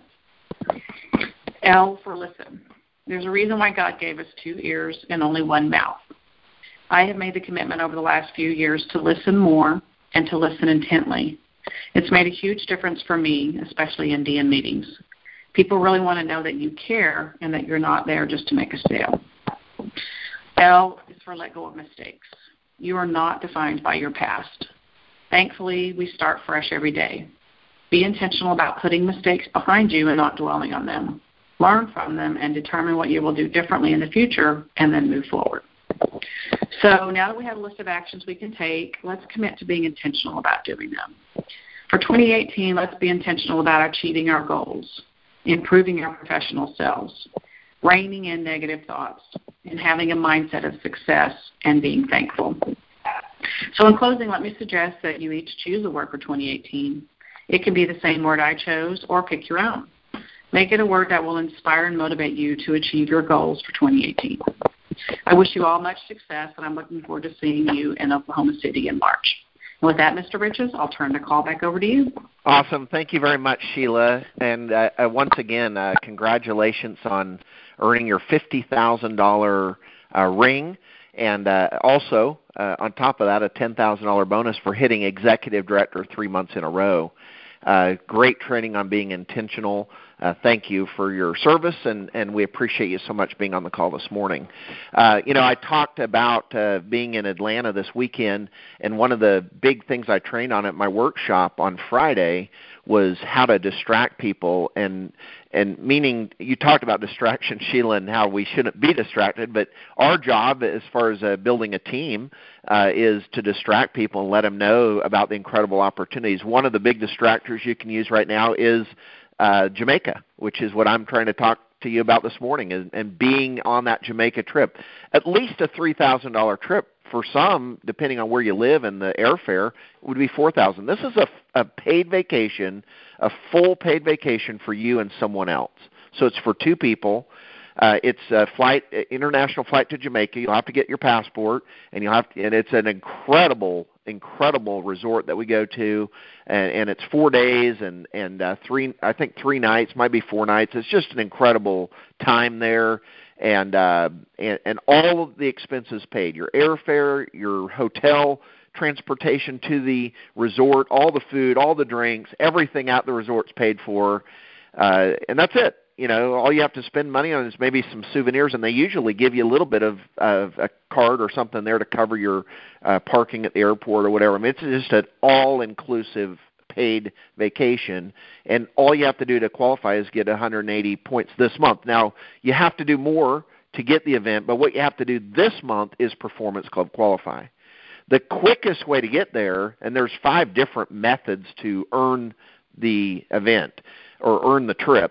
L for listen. There's a reason why God gave us 2 ears and only 1 mouth. I have made the commitment over the last few years to listen more and to listen intently. It's made a huge difference for me, especially in DM meetings. People really want to know that you care and that you're not there just to make a sale. L is for let go of mistakes. You are not defined by your past. Thankfully, we start fresh every day. Be intentional about putting mistakes behind you and not dwelling on them. Learn from them and determine what you will do differently in the future and then move forward. So now that we have a list of actions we can take, let's commit to being intentional about doing them. For 2018, let's be intentional about achieving our goals, improving our professional selves, reining in negative thoughts, and having a mindset of success and being thankful. So in closing, let me suggest that you each choose a word for 2018. It can be the same word I chose or pick your own. Make it a word that will inspire and motivate you to achieve your goals for 2018. I wish you all much success, and I'm looking forward to seeing you in Oklahoma City in March. And with that, Mr. Riches, I'll turn the call back over to you. Awesome. Thank you very much, Sheila. And once again, congratulations on earning your $50,000 ring. And also, on top of that, a $10,000 bonus for hitting executive director 3 months in a row. Great training on being intentional. Thank you for your service, and we appreciate you so much being on the call this morning. I talked about being in Atlanta this weekend, and one of the big things I trained on at my workshop on Friday was how to distract people, and meaning you talked about distraction, Sheila, and how we shouldn't be distracted, but our job as far as building a team is to distract people and let them know about the incredible opportunities. One of the big distractors you can use right now is Jamaica, which is what I'm trying to talk to you about this morning and being on that Jamaica trip. At least a $3,000 trip. For some, depending on where you live and the airfare, would be $4,000. This is a paid vacation, a full paid vacation for you and someone else. So it's for two people. It's a international flight to Jamaica. You'll have to get your passport, and it's an incredible resort that we go to, and it's 4 days and 3 nights, might be 4 nights. It's just an incredible time there, and all of the expenses paid: your airfare, your hotel, transportation to the resort, all the food, all the drinks, everything at the resort's paid for, and that's it. All you have to spend money on is maybe some souvenirs, and they usually give you a little bit of a card or something there to cover your parking at the airport or whatever. I mean, it's just an all-inclusive paid vacation, and all you have to do to qualify is get 180 points this month. Now, you have to do more to get the event, but what you have to do this month is Performance Club qualify. The quickest way to get there, and there's 5 different methods to earn the event or earn the trip.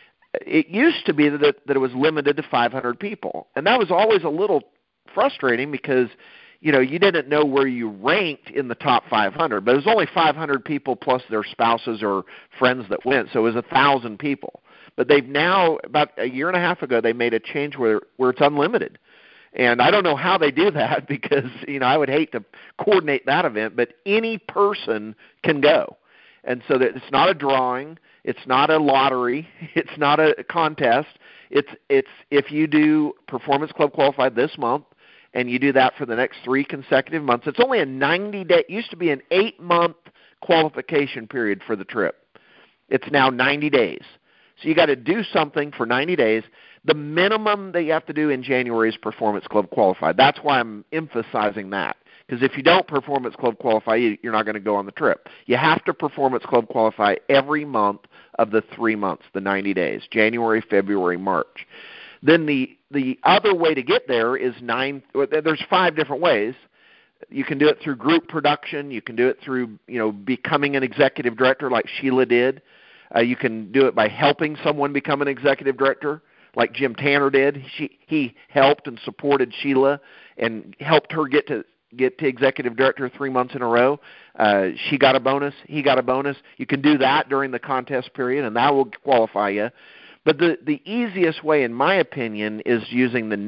It used to be that it was limited to 500 people, and that was always a little frustrating because you didn't know where you ranked in the top 500, but it was only 500 people plus their spouses or friends that went, so it was 1,000 people. But they've now, about a year and a half ago, they made a change where it's unlimited. And I don't know how they do that because I would hate to coordinate that event, but any person can go. And so that it's not a drawing, it's not a lottery, it's not a contest. It's if you do Performance Club qualified this month and you do that for the next 3 consecutive months, it's only a 90-day. It used to be an 8-month qualification period for the trip. It's now 90 days. So you got to do something for 90 days. The minimum that you have to do in January is Performance Club qualified. That's why I'm emphasizing that. Because if you don't Performance Club qualify, you're not going to go on the trip. You have to Performance Club qualify every month of the 3 months, the 90 days, January, February, March. Then the other way to get there is there's 5 different ways. You can do it through group production. You can do it through becoming an executive director like Sheila did. You can do it by helping someone become an executive director like Jim Tanner did. He helped and supported Sheila and helped her get to executive director 3 months in a row. She got a bonus. He got a bonus. You can do that during the contest period, and that will qualify you. But the easiest way, in my opinion, is using the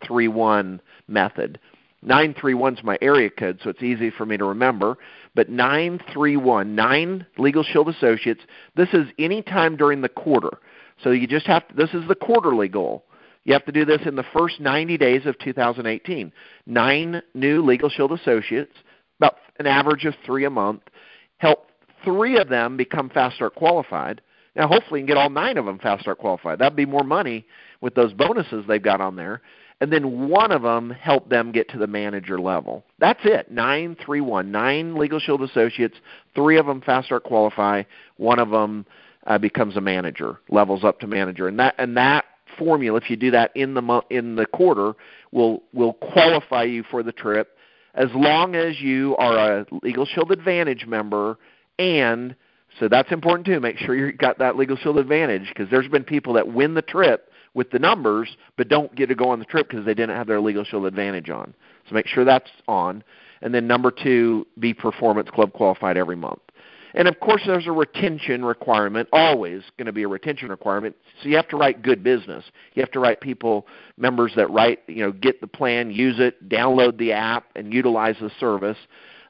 931 method. 931 is my area code, so it's easy for me to remember. But 931, 9 Legal Shield Associates, this is any time during the quarter. So you just have to, this is the quarterly goal. You have to do this in the first 90 days of 2018. 9 new Legal Shield Associates, about an average of 3 a month, help 3 of them become Fast Start qualified. Now, hopefully you can get all 9 of them Fast Start qualified. That would be more money with those bonuses they've got on there. And then 1 of them help them get to the manager level. That's it, 931, 9 Legal Shield Associates, 3 of them Fast Start qualify, 1 of them becomes a manager, levels up to manager. And that formula, if you do that in the quarter, will qualify you for the trip as long as you are a Legal Shield Advantage member. And so that's important too. Make sure you've got that Legal Shield Advantage, because there's been people that win the trip with the numbers but don't get to go on the trip because they didn't have their Legal Shield Advantage on. So make sure that's on. And then number 2, be Performance Club qualified every month. And, of course, there's a retention requirement, always going to be a retention requirement. So you have to write good business. You have to write members that get the plan, use it, download the app, and utilize the service.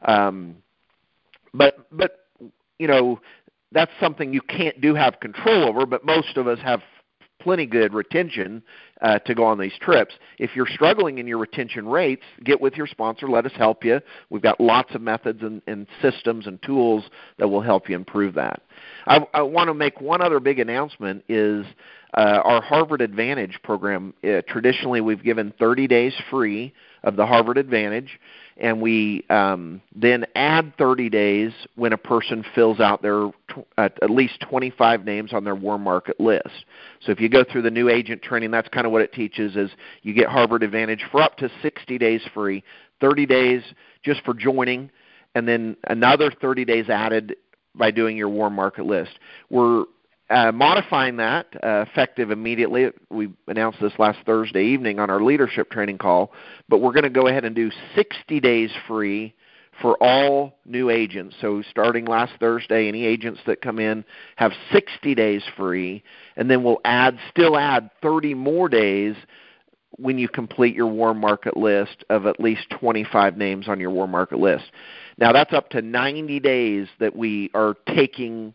But that's something you can't have control over, but most of us have plenty good retention to go on these trips. If you're struggling in your retention rates, get with your sponsor. Let us help you. We've got lots of methods and systems and tools that will help you improve that. I want to make one other big announcement is our Harvard Advantage program. Traditionally, we've given 30 days free of the Harvard Advantage, and we then add 30 days when a person fills out their at least 25 names on their warm market list. So if you go through the new agent training, that's kind of what it teaches, is you get Harvard Advantage for up to 60 days free, 30 days just for joining, and then another 30 days added by doing your warm market list. We're modifying that effective immediately. We announced this last Thursday evening on our leadership training call, but we're going to go ahead and do 60 days free for all new agents. So starting last Thursday, any agents that come in have 60 days free, and then we'll still add 30 more days when you complete your warm market list of at least 25 names on your warm market list. Now that's up to 90 days that we are taking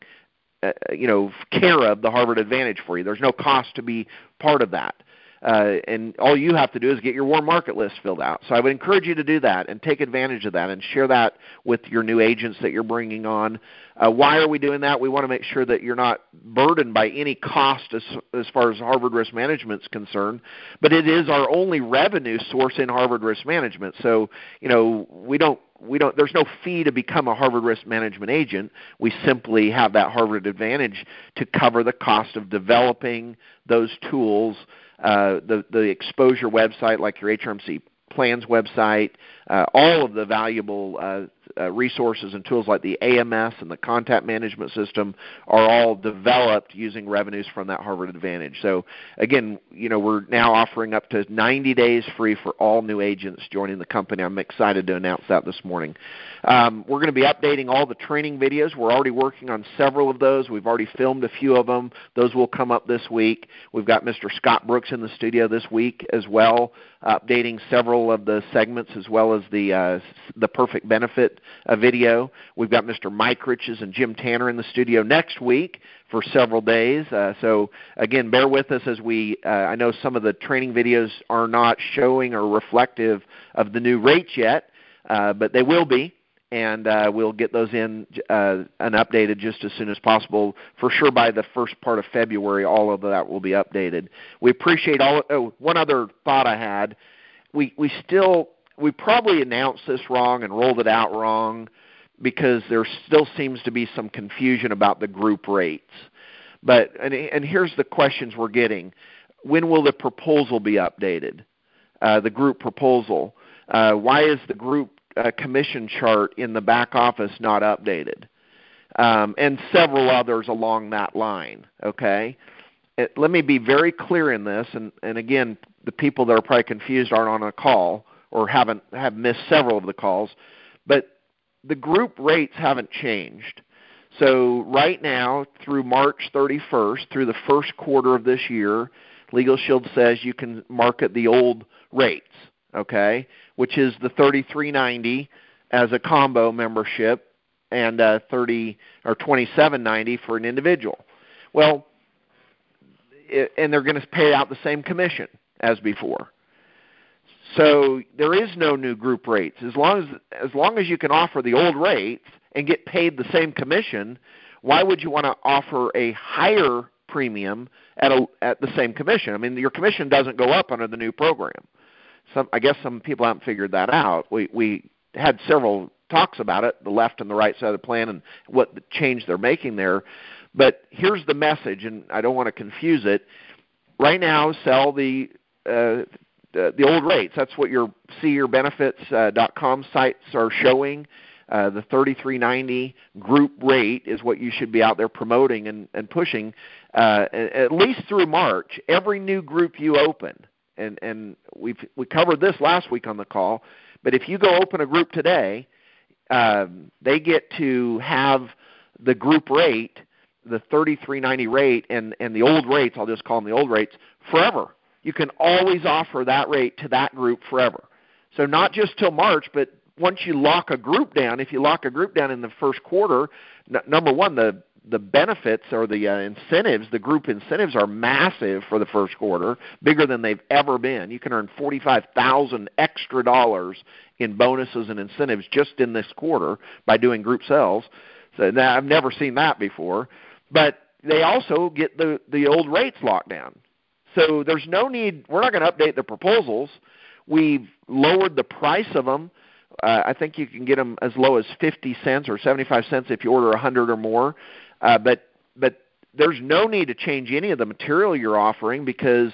care of the Harvard Advantage for you. There's no cost to be part of that. And all you have to do is get your warm market list filled out. So I would encourage you to do that and take advantage of that and share that with your new agents that you're bringing on. Why are we doing that? We want to make sure that you're not burdened by any cost as far as Harvard Risk Management is concerned, but it is our only revenue source in Harvard Risk Management. So, there's no fee to become a Harvard Risk Management agent. We simply have that Harvard Advantage to cover the cost of developing those tools, the exposure website like your HRMC plans website, all of the valuable resources and tools like the AMS and the contact management system are all developed using revenues from that Harvard Advantage. So again, we're now offering up to 90 days free for all new agents joining the company. I'm excited to announce that this morning. We're going to be updating all the training videos. We're already working on several of those. We've already filmed a few of them. Those will come up this week. We've got Mr. Scott Brooks in the studio this week as well, updating several of the segments as well as the Perfect Benefit video. We've got Mr. Mike Riches and Jim Tanner in the studio next week for several days. So again, bear with us as I know some of the training videos are not showing or reflective of the new rates yet, but they will be. And we'll get those in and updated just as soon as possible. For sure by the first part of February, all of that will be updated. We appreciate one other thought I had. We probably announced this wrong and rolled it out wrong because there still seems to be some confusion about the group rates. And here's the questions we're getting. When will the proposal be updated? The group proposal. Why is the group commission chart in the back office not updated? And several others along that line, okay? Let me be very clear in this, and again, the people that are probably confused aren't on a call or have missed several of the calls, but the group rates haven't changed. So right now, through March 31st, through the first quarter of this year, Legal Shield says you can market the old rates, okay, which is the $33.90 as a combo membership and $27.90 for an individual. Well, and they're going to pay out the same commission as before. So there is no new group rates. As long as you can offer the old rates and get paid the same commission, why would you want to offer a higher premium at the same commission? I mean, your commission doesn't go up under the new program. I guess some people haven't figured that out. We had several talks about it, the left and the right side of the plan, and what the change they're making there. But here's the message, and I don't want to confuse it. Right now, sell the old rates. That's what your seeyourbenefits.com sites are showing. The $33.90 group rate is what you should be out there promoting and pushing at least through March. Every new group you open. And we covered this last week on the call, but if you go open a group today, they get to have the group rate, the $33.90 rate, and the old rates, I'll just call them the old rates, forever. You can always offer that rate to that group forever. So not just till March, but once you lock a group down, if you lock a group down in the first quarter, number one, the benefits or the incentives, the group incentives are massive for the first quarter, bigger than they've ever been. You can earn $45,000 extra in bonuses and incentives just in this quarter by doing group sales. So now, I've never seen that before. But they also get the old rates locked down. So there's no need. We're not going to update the proposals. We've lowered the price of them. I think you can get them as low as 50 cents or 75 cents if you order 100 or more. But there's no need to change any of the material you're offering because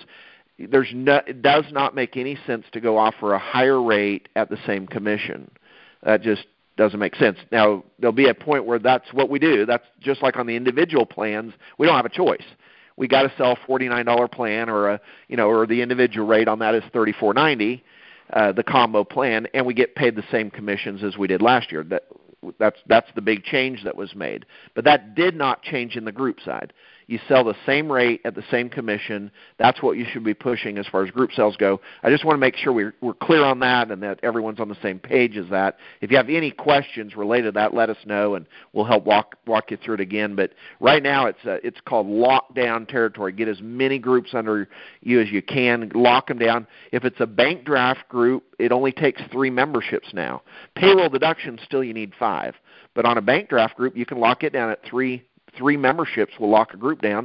it does not make any sense to go offer a higher rate at the same commission. That just doesn't make sense. Now, there'll be a point where that's what we do. That's just like on the individual plans. We don't have a choice. We got to sell $49 plan, or or the individual rate on that is $34.90, the combo plan, and we get paid the same commissions as we did last year. That's the big change that was made. But that did not change in the group side. You sell the same rate at the same commission. That's what you should be pushing as far as group sales go. I just want to make sure we're clear on that and that everyone's on the same page as that. If you have any questions related to that, let us know, and we'll help walk you through it again. But right now it's called lockdown territory. Get as many groups under you as you can. Lock them down. If it's a bank draft group, it only takes 3 memberships now. Payroll deductions, still you need 5. But on a bank draft group, you can lock it down at 3 memberships will lock a group down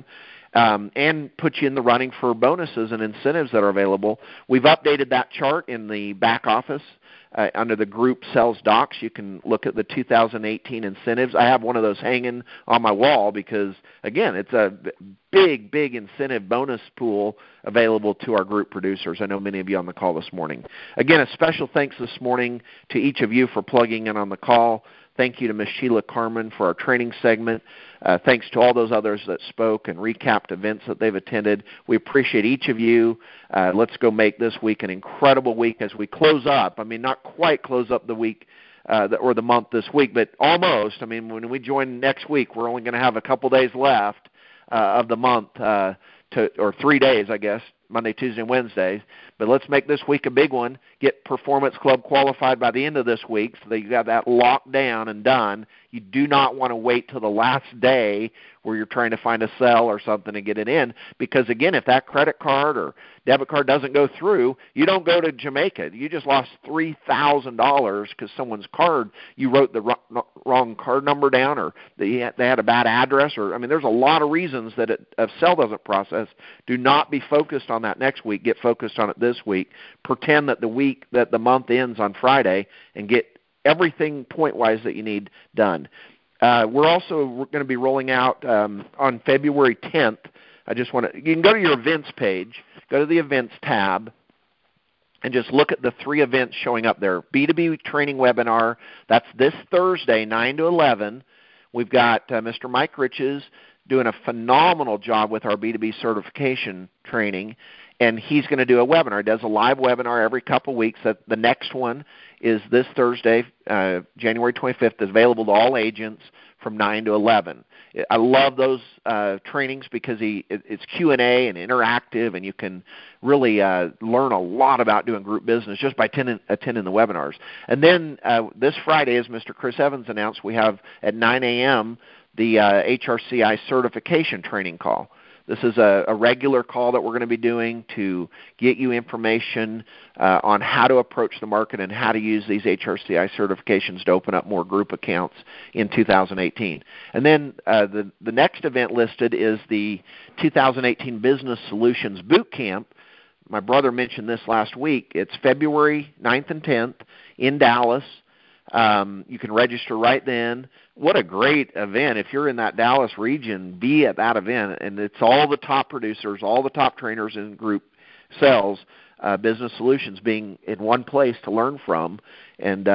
and put you in the running for bonuses and incentives that are available. We've updated that chart in the back office under the group sales docs. You can look at the 2018 incentives. I have one of those hanging on my wall because, again, it's a big incentive bonus pool available to our group producers. I know many of you on the call this morning. Again, a special thanks this morning to each of you for plugging in on the call. Thank you to Ms. Sheila Carmen for our training segment. Thanks to all those others that spoke and recapped events that they've attended. We appreciate each of you. Let's go make this week an incredible week as we close up. I mean, not quite close up the week or the month this week, but almost. I mean, when we join next week, we're only going to have a couple days left of the month, or 3 days, I guess, Monday, Tuesday, and Wednesday. But let's make this week a big one. Get Performance Club qualified by the end of this week so that you got that locked down and done. You do not want to wait till the last day where you're trying to find a sell or something to get it in, because, again, if that credit card or debit card doesn't go through, you don't go to Jamaica. You just lost $3,000 because someone's card, you wrote the wrong card number down, or they had a bad address, or, I mean, there's a lot of reasons that a sell doesn't process. Do not be focused on that next week. Get focused on it this week. Pretend that the month ends on Friday, and get everything point-wise that you need done. We're also going to be rolling out on February 10th. You can go to your events page, go to the events tab, and just look at the 3 events showing up there. B2B training webinar, that's this Thursday, 9 to 11. We've got Mr. Mike Riches doing a phenomenal job with our B2B certification training, and he's going to do a webinar. He does a live webinar every couple weeks. The next one is this Thursday, January 25th. It's available to all agents from 9 to 11. I love those trainings because it's Q&A and interactive, and you can really learn a lot about doing group business just by attending the webinars. And then this Friday, as Mr. Chris Evans announced, we have at 9 a.m. the HRCI certification training call. This is a regular call that we're going to be doing to get you information on how to approach the market and how to use these HRCI certifications to open up more group accounts in 2018. And then the next event listed is the 2018 Business Solutions Boot Camp. My brother mentioned this last week. It's February 9th and 10th in Dallas. You can register right then. What a great event. If you're in that Dallas region, be at that event. And it's all the top producers, all the top trainers in group sales, business solutions being in one place to learn from. And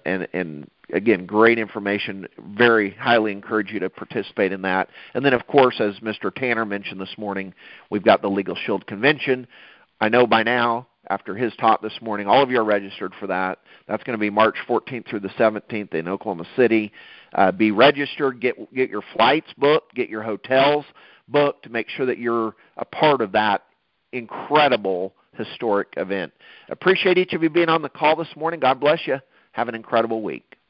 again, great information. Very highly encourage you to participate in that. And then, of course, as Mr. Tanner mentioned this morning, we've got the Legal Shield Convention. I know by now, after his talk this morning, all of you are registered for that. That's going to be March 14th through the 17th in Oklahoma City. Be registered, get your flights booked, get your hotels booked to make sure that you're a part of that incredible historic event. Appreciate each of you being on the call this morning. God bless you. Have an incredible week.